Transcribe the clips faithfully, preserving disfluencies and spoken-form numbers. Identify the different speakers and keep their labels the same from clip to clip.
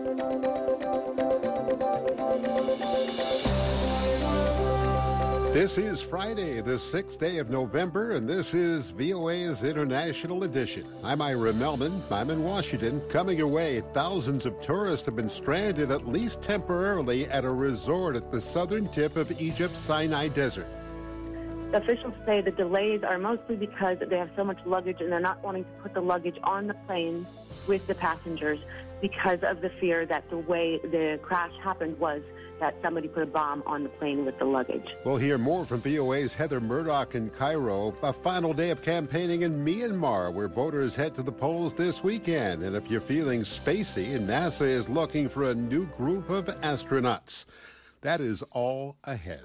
Speaker 1: This is Friday, the sixth day of November, and this is V O A's International Edition. I'm Ira Melman. I'm in Washington. Coming your way, thousands of tourists have been stranded, at least temporarily, at a resort at the southern tip of Egypt's Sinai Desert.
Speaker 2: Officials say the delays are mostly because they have so much luggage and they're not wanting to put the luggage on the plane with the passengers because of the fear that the way the crash happened was that somebody put a bomb on the plane with the luggage.
Speaker 1: We'll hear more from V O A's Heather Murdoch in Cairo. A final day of campaigning in Myanmar, where voters head to the polls this weekend. And if you're feeling spacey, NASA is looking for a new group of astronauts. That is all ahead.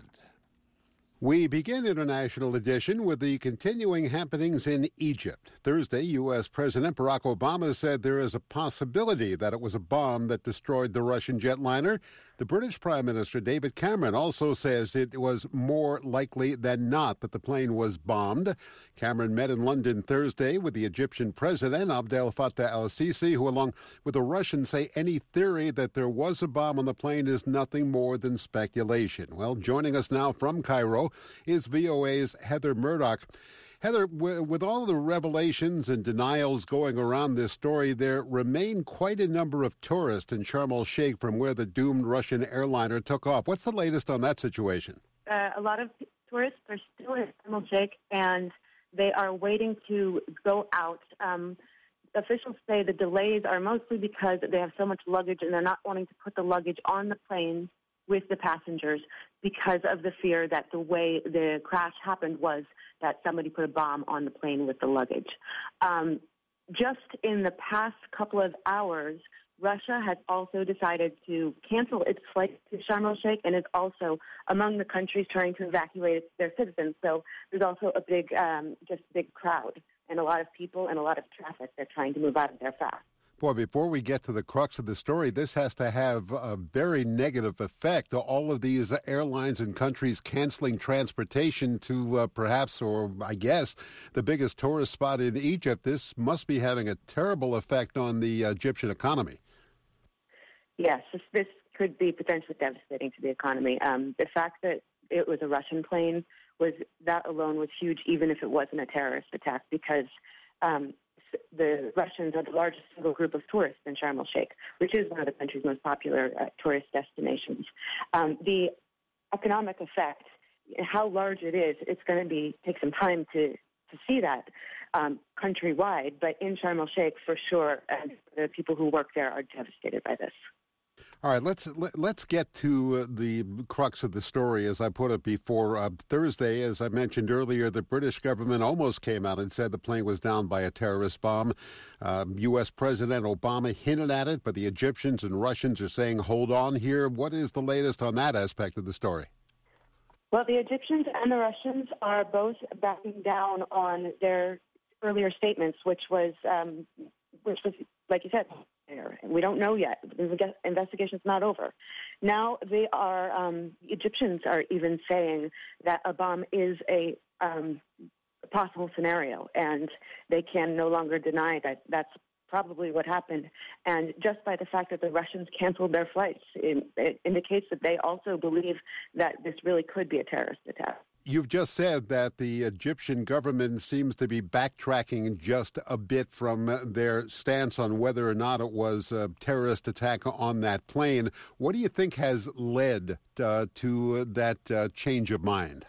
Speaker 1: We begin International Edition with the continuing happenings in Egypt. Thursday, U S. President Barack Obama said there is a possibility that it was a bomb that destroyed the Russian jetliner. The British Prime Minister, David Cameron, also says it was more likely than not that the plane was bombed. Cameron met in London Thursday with the Egyptian president, Abdel Fattah el-Sisi, who, along with the Russians, say any theory that there was a bomb on the plane is nothing more than speculation. Well, joining us now from Cairo is V O A's Heather Murdoch. Heather, with all the revelations and denials going around this story, there remain quite a number of tourists in Sharm el-Sheikh from where the doomed Russian airliner took off. What's the latest on that situation?
Speaker 2: Uh, a lot of tourists are still in Sharm el-Sheikh, and they are waiting to go out. Um, officials say the delays are mostly because they have so much luggage and they're not wanting to put the luggage on the plane with the passengers because of the fear that the way the crash happened was that somebody put a bomb on the plane with the luggage. Um, just in the past couple of hours, Russia has also decided to cancel its flight to Sharm el-Sheikh and is also among the countries trying to evacuate their citizens. So there's also a big, um, just big crowd and a lot of people and a lot of traffic. They're trying to move out of there fast.
Speaker 1: Boy, before we get to the crux of the story, this has to have a very negative effect. All of these airlines and countries canceling transportation to uh, perhaps, or I guess, the biggest tourist spot in Egypt. This must be having a terrible effect on the Egyptian economy.
Speaker 2: Yes, this, this could be potentially devastating to the economy. Um, the fact that it was a Russian plane, was that alone was huge, even if it wasn't a terrorist attack, because um, the Russians are the largest single group of tourists in Sharm el-Sheikh, which is one of the country's most popular uh, tourist destinations. Um, the economic effect, how large it is, it's going to be take some time to, to see that um, countrywide. But in Sharm el-Sheikh, for sure, and the people who work there are devastated by this.
Speaker 1: All right, let's let, let's get to uh, the crux of the story, as I put it before. Uh, Thursday, as I mentioned earlier, the British government almost came out and said the plane was down by a terrorist bomb. Uh, U S. President Obama hinted at it, but the Egyptians and Russians are saying, hold on here. What is the latest on that aspect of the story?
Speaker 2: Well, the Egyptians and the Russians are both backing down on their earlier statements, which was, um, which was, like you said, we don't know yet. The investigation's not over. Now they are, um, Egyptians are even saying that a bomb is a um, possible scenario, and they can no longer deny that that's probably what happened. And just by the fact that the Russians canceled their flights, it, it indicates that they also believe that this really could be a terrorist attack.
Speaker 1: You've just said that the Egyptian government seems to be backtracking just a bit from their stance on whether or not it was a terrorist attack on that plane. What do you think has led uh, to that uh, change of mind?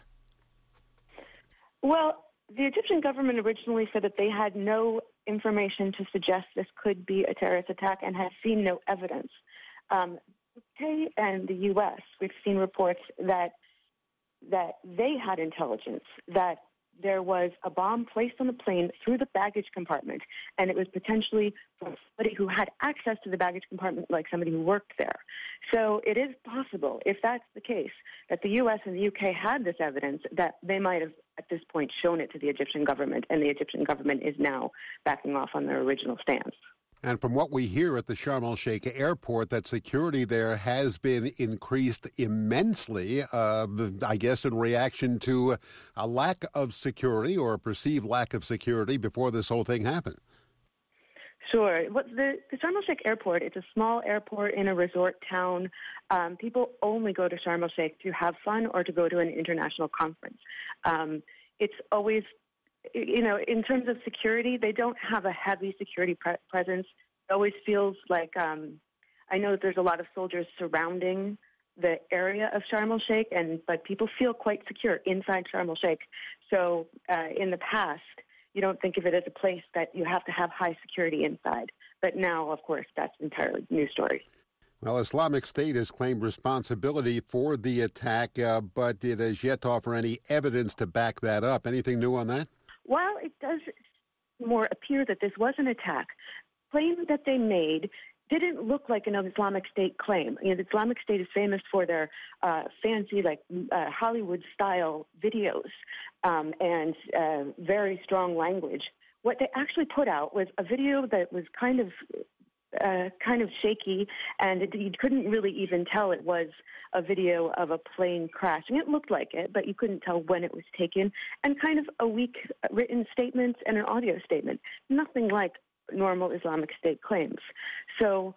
Speaker 2: Well, the Egyptian government originally said that they had no information to suggest this could be a terrorist attack and had seen no evidence. Um, U K and the U S, we've seen reports that that they had intelligence that there was a bomb placed on the plane through the baggage compartment, and it was potentially from somebody who had access to the baggage compartment, like somebody who worked there. So it is possible, if that's the case, that the U S and the U K had this evidence, that they might have, at this point, shown it to the Egyptian government, and the Egyptian government is now backing off on their original stance.
Speaker 1: And from what we hear at the Sharm el-Sheikh airport, that security there has been increased immensely, uh, I guess in reaction to a lack of security or a perceived lack of security before this whole thing happened.
Speaker 2: Sure. What the, the Sharm el-Sheikh airport, it's a small airport in a resort town. Um, people only go to Sharm el-Sheikh to have fun or to go to an international conference. Um, it's always, you know, in terms of security, they don't have a heavy security pre- presence. It always feels like, um, I know that there's a lot of soldiers surrounding the area of Sharm el-Sheikh, and but people feel quite secure inside Sharm el-Sheikh. So uh, in the past, you don't think of it as a place that you have to have high security inside. But now, of course, that's entirely new story.
Speaker 1: Well, Islamic State has claimed responsibility for the attack, uh, but it has yet to offer any evidence to back that up. Anything new on that?
Speaker 2: While it does more appear that this was an attack, claims that they made didn't look like an Islamic State claim. You know, the Islamic State is famous for their uh, fancy, like uh, Hollywood-style videos um, and uh, very strong language. What they actually put out was a video that was kind of uh, kind of shaky, and it, you couldn't really even tell it was a video of a plane crashing. It looked like it, but you couldn't tell when it was taken, and kind of a weak written statement and an audio statement. Nothing like normal Islamic State claims. So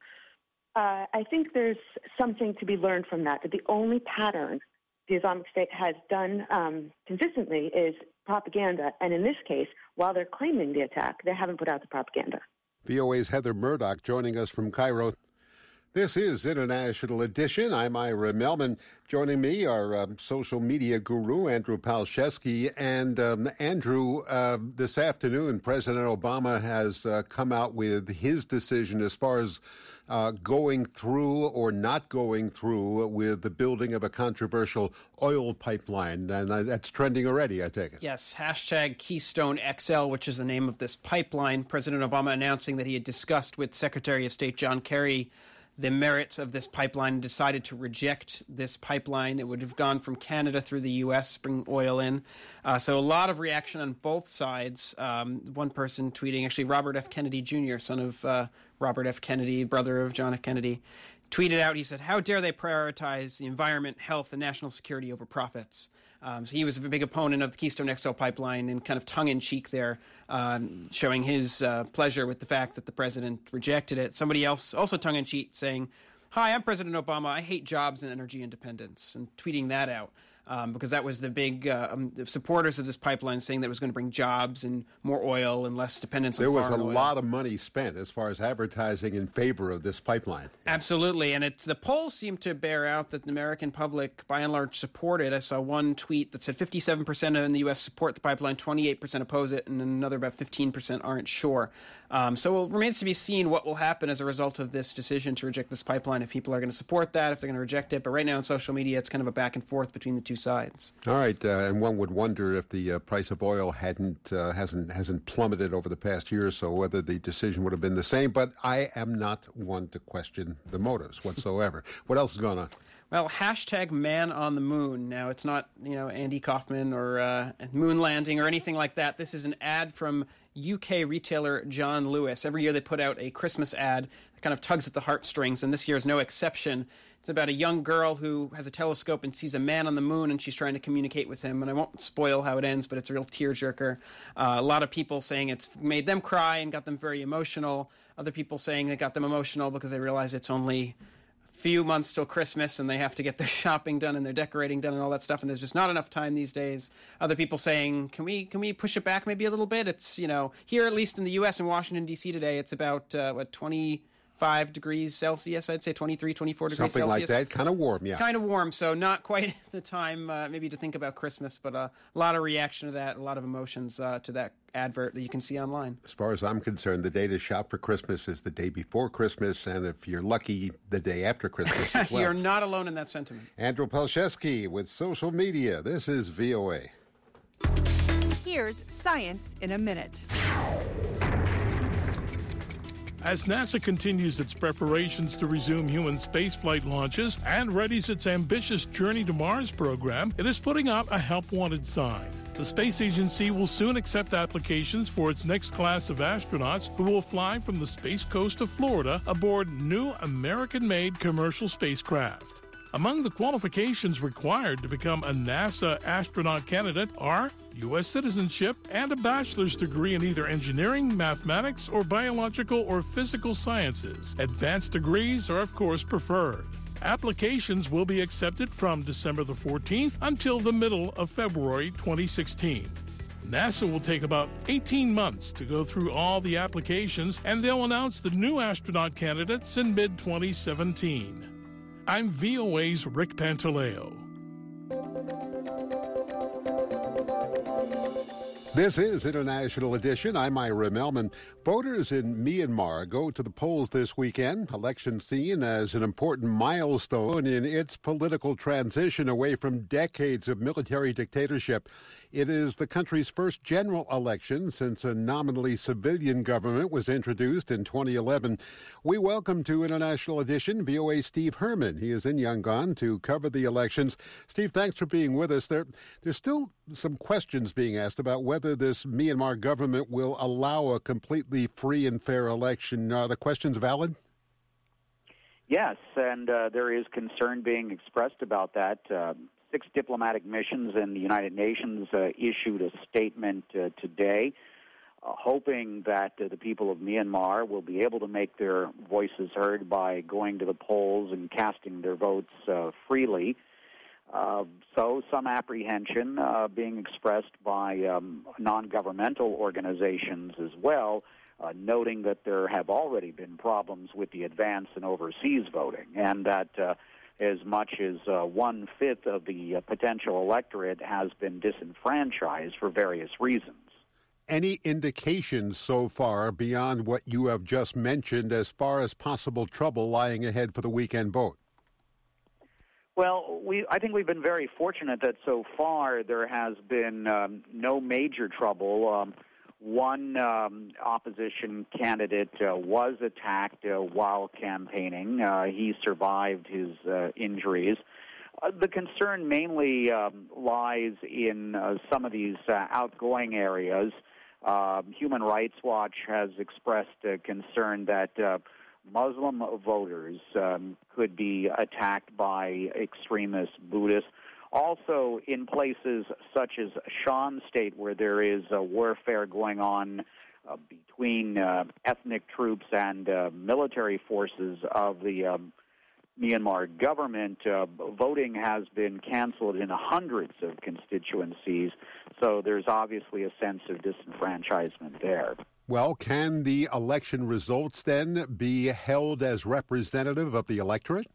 Speaker 2: uh, I think there's something to be learned from that, that the only pattern the Islamic State has done um, consistently is propaganda. And in this case, while they're claiming the attack, they haven't put out the propaganda.
Speaker 1: V O A's Heather Murdoch joining us from Cairo. This is International Edition. I'm Ira Melman. Joining me are um, social media guru Andrew Palczewski. And um, Andrew, uh, this afternoon, President Obama has uh, come out with his decision as far as uh, going through or not going through with the building of a controversial oil pipeline. And uh, that's trending already, I take it.
Speaker 3: Yes, hashtag Keystone X L, which is the name of this pipeline. President Obama announcing that he had discussed with Secretary of State John Kerry the merits of this pipeline and decided to reject this pipeline. It would have gone from Canada through the U S, bring oil in. Uh, so a lot of reaction on both sides. Um, one person tweeting, actually Robert F. Kennedy Junior, son of uh, Robert F. Kennedy, brother of John F. Kennedy, tweeted out, he said, "How dare they prioritize the environment, health, and national security over profits?" Um, so he was a big opponent of the Keystone X L pipeline and kind of tongue-in-cheek there, um, showing his uh, pleasure with the fact that the president rejected it. Somebody else, also tongue-in-cheek, saying, "Hi, I'm President Obama. I hate jobs and energy independence," and tweeting that out. Um, because that was the big uh, um, the supporters of this pipeline saying that it was going to bring jobs and more oil and less dependence on
Speaker 1: foreign oil. There was a
Speaker 3: oil.
Speaker 1: lot of money spent as far as advertising in favor of this pipeline. Yeah.
Speaker 3: Absolutely, and it's the polls seem to bear out that the American public, by and large, support it. I saw one tweet that said fifty-seven percent in the U S support the pipeline, twenty-eight percent oppose it, and another about fifteen percent aren't sure. Um, so it remains to be seen what will happen as a result of this decision to reject this pipeline, if people are going to support that, if they're going to reject it. But right now on social media, it's kind of a back and forth between the two sides.
Speaker 1: All right, uh, and one would wonder if the uh, price of oil hadn't uh, hasn't hasn't plummeted over the past year or so, whether the decision would have been the same. But I am not one to question the motives whatsoever. What else is going on?
Speaker 3: Well, hashtag man on the moon. Now, it's not, you know, Andy Kaufman or uh, moon landing or anything like that. This is an ad from U K retailer John Lewis. Every year they put out a Christmas ad that kind of tugs at the heartstrings, and this year is no exception. It's about a young girl who has a telescope and sees a man on the moon, and she's trying to communicate with him. And I won't spoil how it ends, but it's a real tearjerker. Uh, a lot of people saying it's made them cry and got them very emotional. Other people saying it got them emotional because they realize it's only a few months till Christmas and they have to get their shopping done and their decorating done and all that stuff, and there's just not enough time these days. Other people saying, can we can we push it back maybe a little bit? It's, you know, here at least in the U S and Washington, D C today, it's about, uh, what, twenty-five degrees Celsius, I'd say twenty-three, twenty-four degrees
Speaker 1: Something
Speaker 3: Celsius.
Speaker 1: Something like that, kind of warm, yeah.
Speaker 3: Kind of warm, so not quite the time uh, maybe to think about Christmas, but uh, a lot of reaction to that, a lot of emotions uh, to that advert that you can see online.
Speaker 1: As far as I'm concerned, the day to shop for Christmas is the day before Christmas, and if you're lucky, the day after Christmas as well.
Speaker 3: You're not alone in that sentiment.
Speaker 1: Andrew Palczewski with social media. This is V O A.
Speaker 4: Here's Science in a Minute.
Speaker 5: As NASA continues its preparations to resume human spaceflight launches and readies its ambitious Journey to Mars program, it is putting out a help wanted sign. The space agency will soon accept applications for its next class of astronauts who will fly from the Space Coast of Florida aboard new American-made commercial spacecraft. Among the qualifications required to become a NASA astronaut candidate are U S citizenship and a bachelor's degree in either engineering, mathematics, or biological or physical sciences. Advanced degrees are, of course, preferred. Applications will be accepted from December the fourteenth until the middle of February twenty sixteen. NASA will take about eighteen months to go through all the applications, and they'll announce the new astronaut candidates in mid twenty seventeen. I'm V O A's Rick Pantaleo.
Speaker 1: This is International Edition. I'm Ira Melman. Voters in Myanmar go to the polls this weekend. Election seen as an important milestone in its political transition away from decades of military dictatorship. It is the country's first general election since a nominally civilian government was introduced in twenty eleven. We welcome to International Edition V O A's Steve Herman. He is in Yangon to cover the elections. Steve, thanks for being with us. There, there's still some questions being asked about whether this Myanmar government will allow a completely free and fair election. Are the questions valid?
Speaker 6: Yes, and uh, there is concern being expressed about that. Uh, six diplomatic missions in the United Nations uh, issued a statement uh, today uh, hoping that uh, the people of Myanmar will be able to make their voices heard by going to the polls and casting their votes uh, freely. Uh, so some apprehension uh, being expressed by um, non-governmental organizations as well, uh, noting that there have already been problems with the advance and overseas voting, and that uh, as much as uh, one-fifth of the uh, potential electorate has been disenfranchised for various reasons.
Speaker 1: Any indications so far beyond what you have just mentioned as far as possible trouble lying ahead for the weekend vote?
Speaker 6: Well, we, I think we've been very fortunate that so far there has been um, no major trouble. Um, one um, opposition candidate uh, was attacked uh, while campaigning. Uh, he survived his uh, injuries. Uh, the concern mainly um, lies in uh, some of these uh, outgoing areas. Uh, Human Rights Watch has expressed uh, concern that uh, Muslim voters um, could be attacked by extremist Buddhists. Also, in places such as Shan State, where there is a warfare going on uh, between uh, ethnic troops and uh, military forces of the um, Myanmar government, uh, voting has been canceled in hundreds of constituencies. So there's obviously a sense of disenfranchisement there.
Speaker 1: Well, can the election results then be held as representative of the electorate?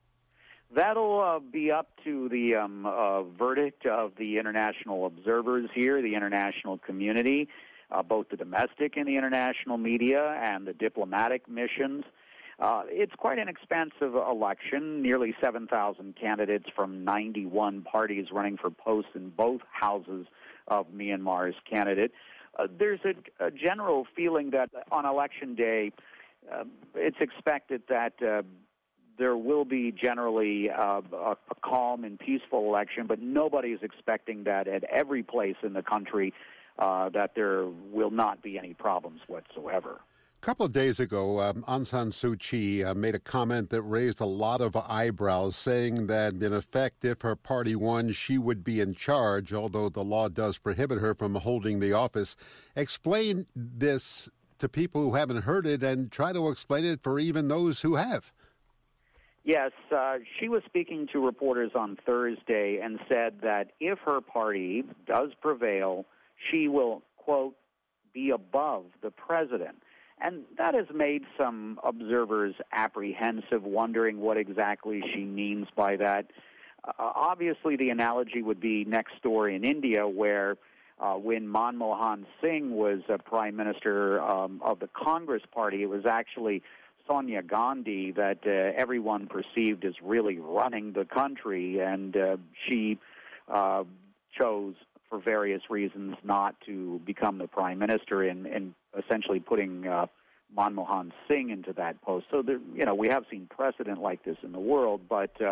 Speaker 6: That'll uh, be up to the um, uh, verdict of the international observers here, the international community, uh, both the domestic and the international media and the diplomatic missions. Uh, it's quite an expansive election, nearly seven thousand candidates from ninety-one parties running for posts in both houses of Myanmar's candidate. Uh, there's a, a general feeling that on Election Day, uh, it's expected that uh, there will be generally uh, a, a calm and peaceful election, but nobody is expecting that at every place in the country uh, that there will not be any problems whatsoever.
Speaker 1: A couple of days ago, um, Aung San Suu Kyi uh, made a comment that raised a lot of eyebrows, saying that, in effect, if her party won, she would be in charge, although the law does prohibit her from holding the office. Explain this to people who haven't heard it and try to explain it for even those who have.
Speaker 6: Yes, uh, she was speaking to reporters on Thursday and said that if her party does prevail, she will, quote, be above the president. And that has made some observers apprehensive, wondering what exactly she means by that. Uh, obviously, the analogy would be next door in India, where uh, when Manmohan Singh was uh, prime minister um, of the Congress party, it was actually Sonia Gandhi that uh, everyone perceived as really running the country, and uh, she uh, chose, for various reasons, not to become the prime minister, and, and essentially putting uh, Manmohan Singh into that post. So, there, you know, we have seen precedent like this in the world, but uh,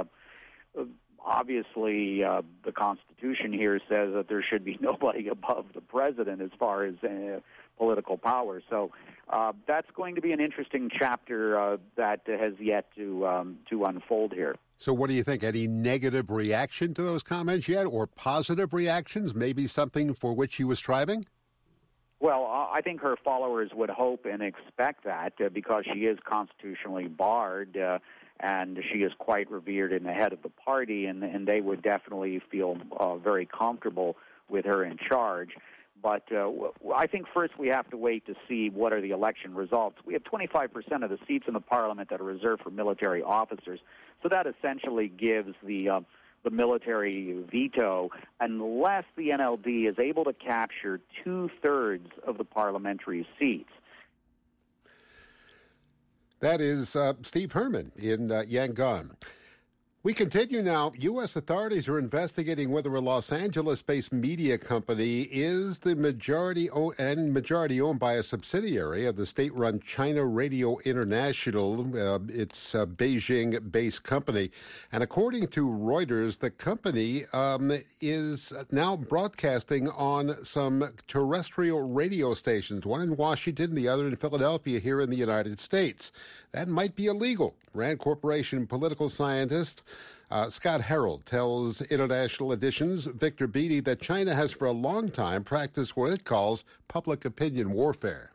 Speaker 6: obviously uh, the Constitution here says that there should be nobody above the president as far as uh, political power. So uh, that's going to be an interesting chapter uh, that has yet to um, to unfold here.
Speaker 1: So what do you think? Any negative reaction to those comments yet, or positive reactions, maybe something for which she was striving?
Speaker 6: Well, I think her followers would hope and expect that uh, because she is constitutionally barred uh, and she is quite revered in the head of the party, and, and they would definitely feel uh, very comfortable with her in charge. But uh, I think first we have to wait to see what are the election results. We have twenty-five percent of the seats in the parliament that are reserved for military officers. So that essentially gives the uh, the military veto unless the N L D is able to capture two-thirds of the parliamentary seats.
Speaker 1: That is uh, Steve Herman in uh, Yangon. We continue now. U S authorities are investigating whether a Los Angeles-based media company is the majority o- and majority owned by a subsidiary of the state-run China Radio International. Uh, it's a Beijing-based company. And according to Reuters, the company um, is now broadcasting on some terrestrial radio stations, one in Washington, the other in Philadelphia here in the United States. That might be illegal. Rand Corporation political scientist uh, Scott Harold tells International Edition's Victor Beattie that China has for a long time practiced what it calls public opinion warfare.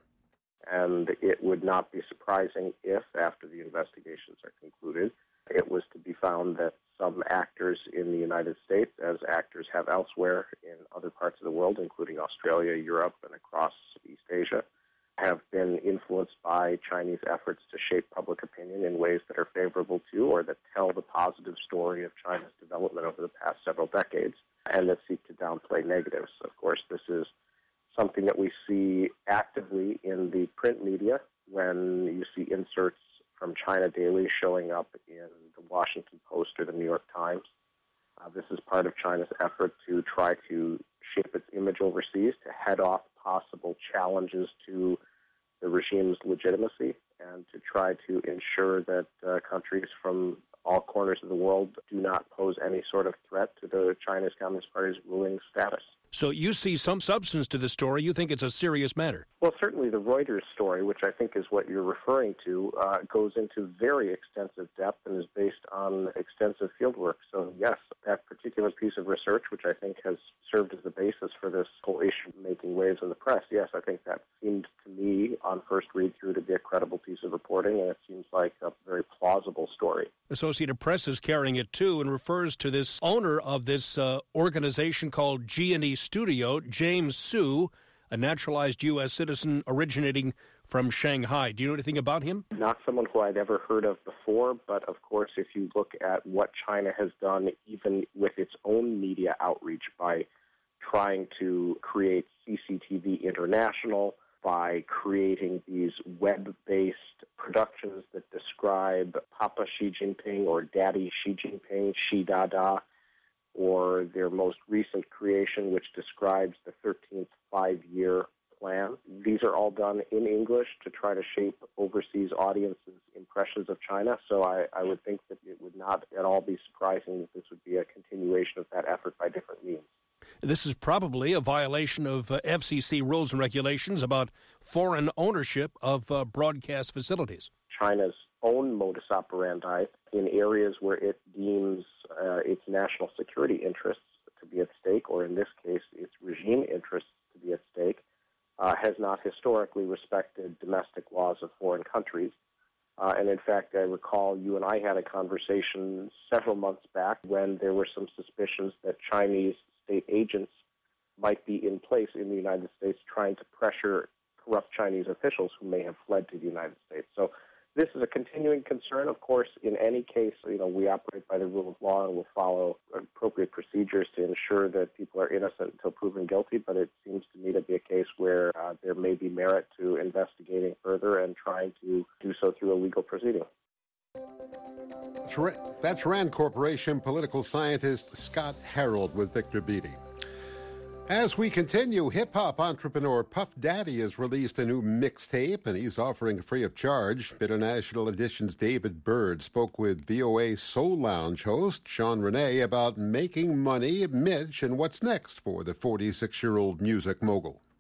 Speaker 7: And it would not be surprising if, after the investigations are concluded, it was to be found that some actors in the United States, as actors have elsewhere in other parts of the world, including Australia, Europe, and across East Asia, have been influenced by Chinese efforts to shape public opinion in ways that are favorable to or that tell the positive story of China's development over the past several decades and that seek to downplay negatives. Of course, this is something that we see actively in the print media when you see inserts from China Daily showing up in the Washington Post or the New York Times. Uh, this is part of China's effort to try to shape its image overseas, to head off possible challenges to the regime's legitimacy, and to try to ensure that uh, countries from all corners of the world do not pose any sort of threat to the Chinese Communist Party's ruling status.
Speaker 8: So you see some substance to the story. You think it's a serious matter?
Speaker 7: Well, certainly the Reuters story, which I think is what you're referring to, uh, goes into very extensive depth and is based on extensive fieldwork. So, yes, that particular piece of research, which I think has served as the basis for this whole issue making waves in the press, yes, I think that seemed to me, on first read-through, to be a credible piece of reporting, and it seems like a very plausible story.
Speaker 8: Associated Press is carrying it, too, and refers to this owner of this uh, organization called G and E Studio, James Su, a naturalized U S citizen originating from Shanghai. Do you know anything about him?
Speaker 7: Not someone who I'd ever heard of before, but of course, if you look at what China has done, even with its own media outreach by trying to create C C T V International, by creating these web-based productions that describe Papa Xi Jinping or Daddy Xi Jinping, Xi Dada, or their most recent creation, which describes the thirteenth five-year plan. These are all done in English to try to shape overseas audiences' impressions of China, so I, I would think that it would not at all be surprising that this would be a continuation of that effort by different means.
Speaker 8: This is probably a violation of uh, F C C rules and regulations about foreign ownership of uh, broadcast facilities.
Speaker 7: China's own modus operandi in areas where it deems uh, its national security interests to be at stake, or in this case, its regime interests to be at stake, uh, has not historically respected domestic laws of foreign countries. Uh, and in fact, I recall you and I had a conversation several months back when there were some suspicions that Chinese state agents might be in place in the United States trying to pressure corrupt Chinese officials who may have fled to the United States. So this is a continuing concern. Of course, in any case, you know, we operate by the rule of law and will follow appropriate procedures to ensure that people are innocent until proven guilty, but it seems to me to be a case where uh, there may be merit to investigating further and trying to do so through a legal proceeding.
Speaker 1: That's Rand Corporation political scientist Scott Harold with Victor Beattie. As we continue, hip-hop entrepreneur Puff Daddy has released a new mixtape, and he's offering free of charge. International Edition's David Bird spoke with V O A Soul Lounge host Sean Renee about making money, Mitch, and what's next for the forty-six-year-old music mogul.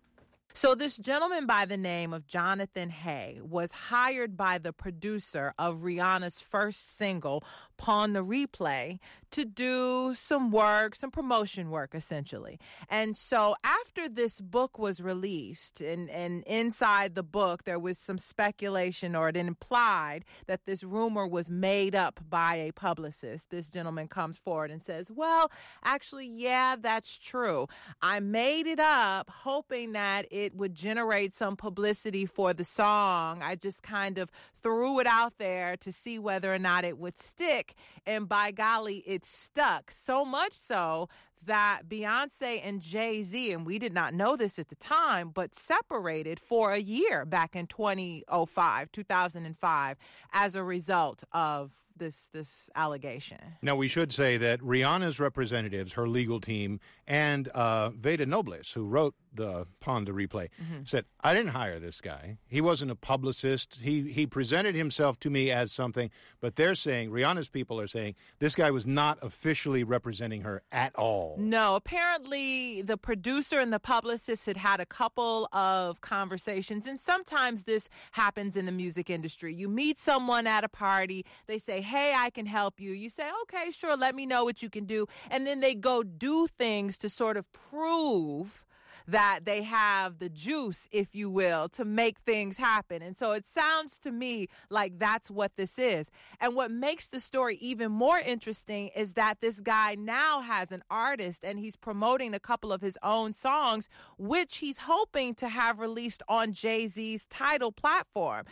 Speaker 9: So this gentleman by the name of Jonathan Hay was hired by the producer of Rihanna's first single, Pawn the Replay, to do some work, some promotion work, essentially. And so after this book was released, and, and inside the book there was some speculation, or it implied that this rumor was made up by a publicist. This gentleman comes forward and says, well, actually, yeah, that's true. I made it up hoping that it it would generate some publicity for the song. I just kind of threw it out there to see whether or not it would stick. And by golly, it stuck. So much so that Beyonce and Jay-Z, and we did not know this at the time, but separated for a year back in two thousand five as a result of this this allegation.
Speaker 10: Now, we should say that Rihanna's representatives, her legal team, and uh, Veda Nobles, who wrote the Pawn the Replay, mm-hmm. said, I didn't hire this guy. He wasn't a publicist. He he presented himself to me as something, but they're saying, Rihanna's people are saying, this guy was not officially representing her at all.
Speaker 9: No, apparently the producer and the publicist had had a couple of conversations, and sometimes this happens in the music industry. You meet someone at a party, they say, hey, I can help you. You say, okay, sure, let me know what you can do. And then they go do things to sort of prove that they have the juice, if you will, to make things happen. And so it sounds to me like that's what this is. And what makes the story even more interesting is that this guy now has an artist and he's promoting a couple of his own songs, which he's hoping to have released on Jay-Z's Tidal platform.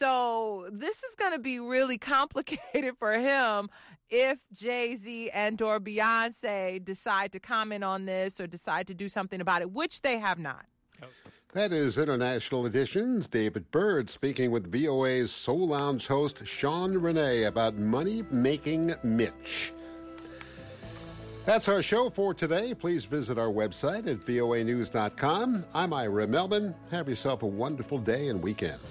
Speaker 9: So this is going to be really complicated for him if Jay-Z and or Beyonce decide to comment on this or decide to do something about it, which they have not.
Speaker 1: That is International Edition's David Byrd speaking with V O A's Soul Lounge host Sean Renee about money-making Mitch. That's our show for today. Please visit our website at V O A news dot com. I'm Ira Melvin. Have yourself a wonderful day and weekend.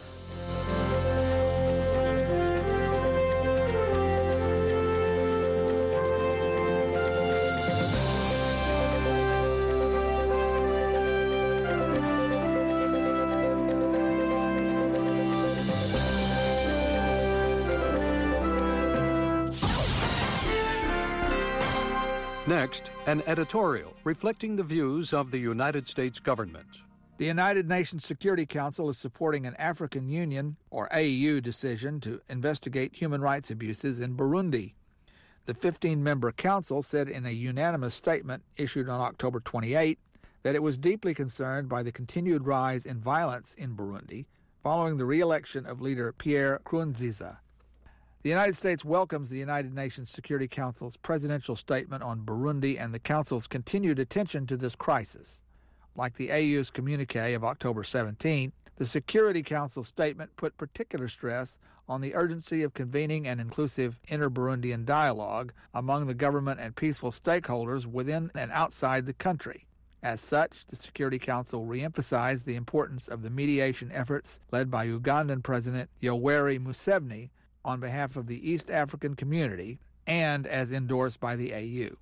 Speaker 8: Next, an editorial reflecting the views of the United States government.
Speaker 11: The United Nations Security Council is supporting an African Union, or A U, decision to investigate human rights abuses in Burundi. The fifteen-member council said in a unanimous statement issued on October twenty-eighth that it was deeply concerned by the continued rise in violence in Burundi following the re-election of leader Pierre Nkurunziza. The United States welcomes the United Nations Security Council's presidential statement on Burundi and the Council's continued attention to this crisis. Like the A U's communique of October seventeenth, the Security Council statement put particular stress on the urgency of convening an inclusive inter-Burundian dialogue among the government and peaceful stakeholders within and outside the country. As such, the Security Council reemphasized the importance of the mediation efforts led by Ugandan President Yoweri Museveni on behalf of the East African community and as endorsed by the A U.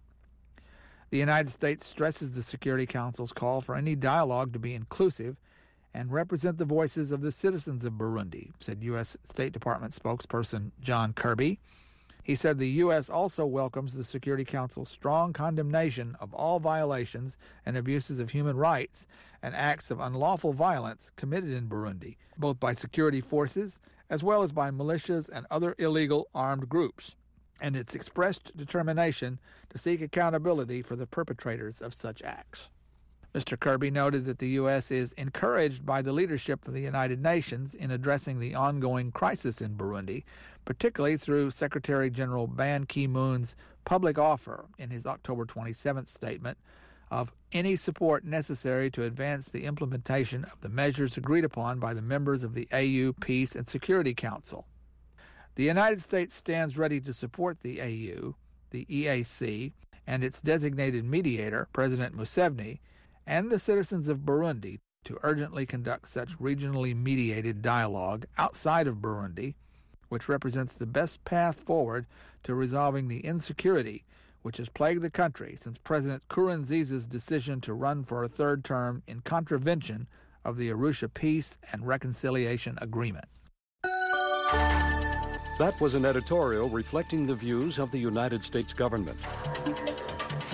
Speaker 11: The United States stresses the Security Council's call for any dialogue to be inclusive and represent the voices of the citizens of Burundi, said U S State Department spokesperson John Kirby. He said the U S also welcomes the Security Council's strong condemnation of all violations and abuses of human rights and acts of unlawful violence committed in Burundi, both by security forces as well as by militias and other illegal armed groups, and its expressed determination to seek accountability for the perpetrators of such acts. Mister Kirby noted that the U S is encouraged by the leadership of the United Nations in addressing the ongoing crisis in Burundi, particularly through Secretary General Ban Ki-moon's public offer in his October twenty-seventh statement of any support necessary to advance the implementation of the measures agreed upon by the members of the A U Peace and Security Council. The United States stands ready to support the A U, the E A C, and its designated mediator, President Museveni, and the citizens of Burundi to urgently conduct such regionally mediated dialogue outside of Burundi, which represents the best path forward to resolving the insecurity which has plagued the country since President Nkurunziza's decision to run for a third term in contravention of the Arusha Peace and Reconciliation Agreement.
Speaker 12: That was an editorial reflecting the views of the United States government.